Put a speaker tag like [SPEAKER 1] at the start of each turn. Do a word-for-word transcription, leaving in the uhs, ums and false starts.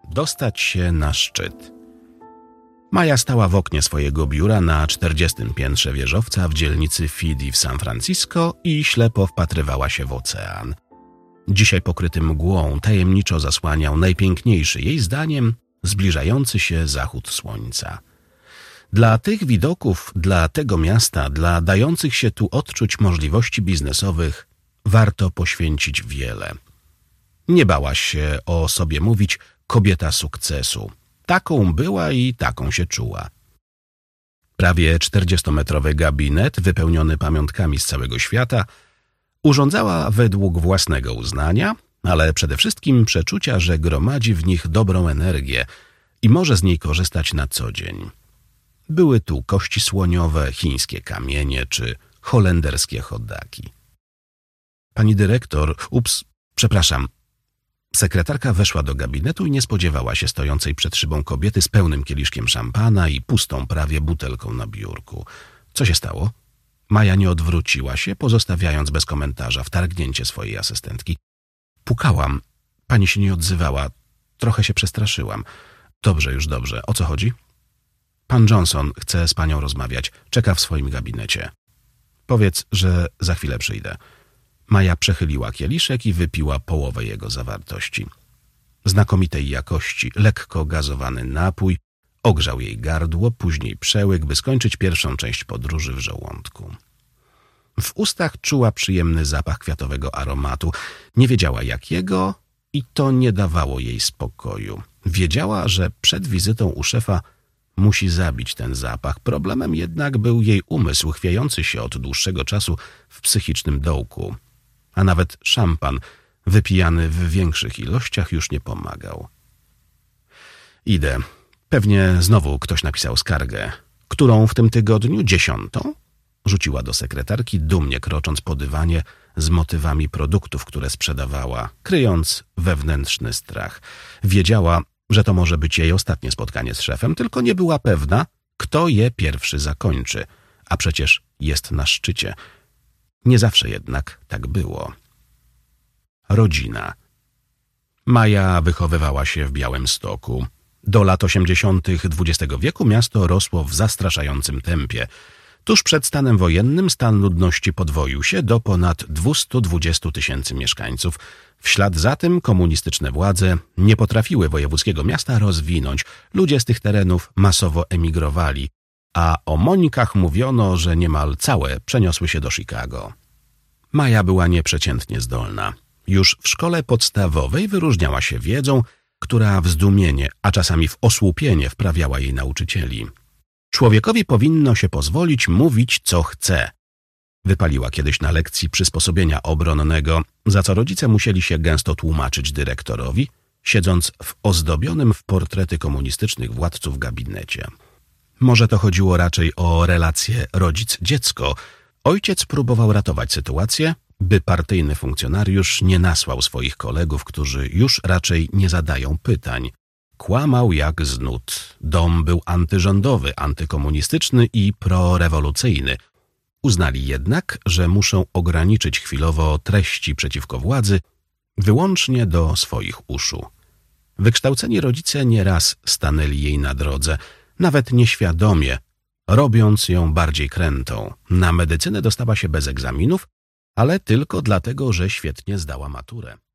[SPEAKER 1] dostać się na szczyt. Maja stała w oknie swojego biura na czterdziestym piętrze wieżowca w dzielnicy Fidi w San Francisco i ślepo wpatrywała się w ocean. Dzisiaj pokryty mgłą tajemniczo zasłaniał najpiękniejszy jej zdaniem zbliżający się zachód słońca. Dla tych widoków, dla tego miasta, dla dających się tu odczuć możliwości biznesowych warto poświęcić wiele. Nie bała się o sobie mówić kobieta sukcesu. Taką była i taką się czuła. Prawie czterdziestometrowy gabinet, wypełniony pamiątkami z całego świata, urządzała według własnego uznania, ale przede wszystkim przeczucia, że gromadzi w nich dobrą energię i może z niej korzystać na co dzień. Były tu kości słoniowe, chińskie kamienie czy holenderskie choddaki. Pani dyrektor, ups, przepraszam. Sekretarka weszła do gabinetu i nie spodziewała się stojącej przed szybą kobiety z pełnym kieliszkiem szampana i pustą prawie butelką na biurku. Co się stało? Maja nie odwróciła się, pozostawiając bez komentarza wtargnięcie swojej asystentki. Pukałam. Pani się nie odzywała. Trochę się przestraszyłam. Dobrze, już dobrze. O co chodzi? Pan Johnson chce z panią rozmawiać. Czeka w swoim gabinecie. Powiedz, że za chwilę przyjdę. Maja przechyliła kieliszek i wypiła połowę jego zawartości. Znakomitej jakości, lekko gazowany napój ogrzał jej gardło, później przełyk, by skończyć pierwszą część podróży w żołądku. W ustach czuła przyjemny zapach kwiatowego aromatu. Nie wiedziała jakiego i to nie dawało jej spokoju. Wiedziała, że przed wizytą u szefa musi zabić ten zapach. Problemem jednak był jej umysł, chwiejący się od dłuższego czasu w psychicznym dołku. A nawet szampan, wypijany w większych ilościach, już nie pomagał. Idę. Pewnie znowu ktoś napisał skargę. Którą w tym tygodniu? Dziesiątą? Rzuciła do sekretarki, dumnie krocząc po dywanie z motywami produktów, które sprzedawała, kryjąc wewnętrzny strach. Wiedziała, że to może być jej ostatnie spotkanie z szefem, tylko nie była pewna, kto je pierwszy zakończy, a przecież jest na szczycie. Nie zawsze jednak tak było. Rodzina. Maja wychowywała się w Białymstoku. Do lat osiemdziesiątych dwudziestego wieku miasto rosło w zastraszającym tempie. Tuż przed stanem wojennym stan ludności podwoił się do ponad dwieście dwadzieścia tysięcy mieszkańców. W ślad za tym komunistyczne władze nie potrafiły wojewódzkiego miasta rozwinąć. Ludzie z tych terenów masowo emigrowali, a o Monikach mówiono, że niemal całe przeniosły się do Chicago. Maja była nieprzeciętnie zdolna. Już w szkole podstawowej wyróżniała się wiedzą, która w zdumienie, a czasami w osłupienie wprawiała jej nauczycieli. Człowiekowi powinno się pozwolić mówić, co chce. Wypaliła kiedyś na lekcji przysposobienia obronnego, za co rodzice musieli się gęsto tłumaczyć dyrektorowi, siedząc w ozdobionym w portrety komunistycznych władców gabinecie. Może to chodziło raczej o relację rodzic-dziecko. Ojciec próbował ratować sytuację, by partyjny funkcjonariusz nie nasłał swoich kolegów, którzy już raczej nie zadają pytań. Kłamał jak z nut. Dom był antyrządowy, antykomunistyczny i prorewolucyjny. Uznali jednak, że muszą ograniczyć chwilowo treści przeciwko władzy wyłącznie do swoich uszu. Wykształceni rodzice nieraz stanęli jej na drodze, nawet nieświadomie, robiąc ją bardziej krętą. Na medycynę dostała się bez egzaminów, ale tylko dlatego, że świetnie zdała maturę.